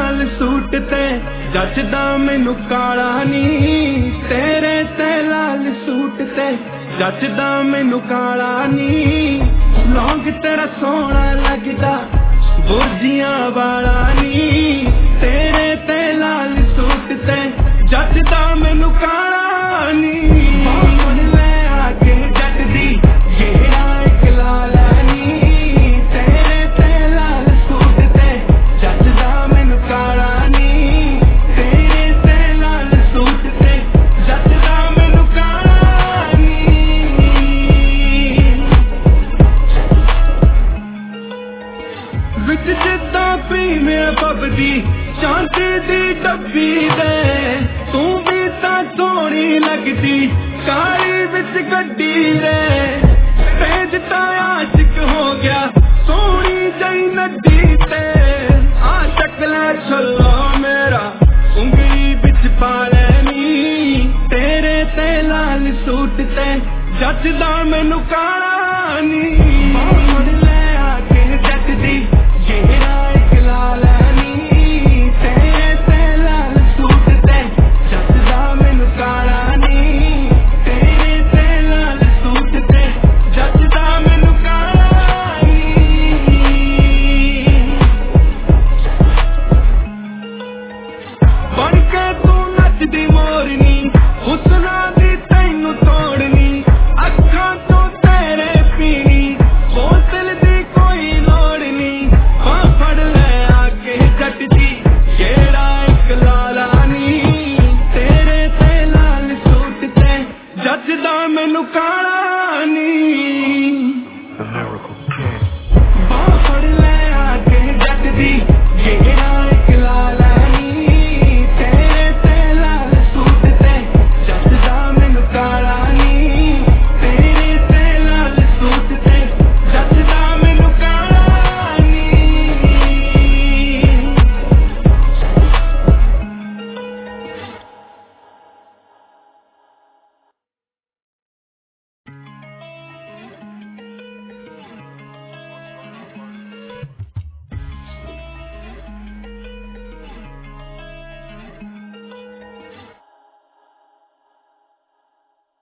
लाल suit ते जचदा मैनू काला नी, तेरे ते लाल सूट ते जचदा मैनू काला नी। लौंग तेरा सोहना लगदा बुर्जियां वाला नी, तेरे ते लाल सूट ते जचदा मैनू काला नी। ले आके जट दी घेरा एक लाला नी, तेरे ते लाल सूट ते जचदा मैनू काला नी, तेरे ते लाल सूट ते जचदा मैनू काला नी। विच जिद्दां प्रीमियर पब दी शांति दी डब्बी दे, तू भी तां सोहनी लगदी काली विच गड्डी दे। तेज तां आशिक हो गया सोहनी जई नड्डी ते, आ शक्ला छल्ला मेरा उंगली विच पा लैनी, तेरे ते लाल सूट ते जचदा मैनू काला नी।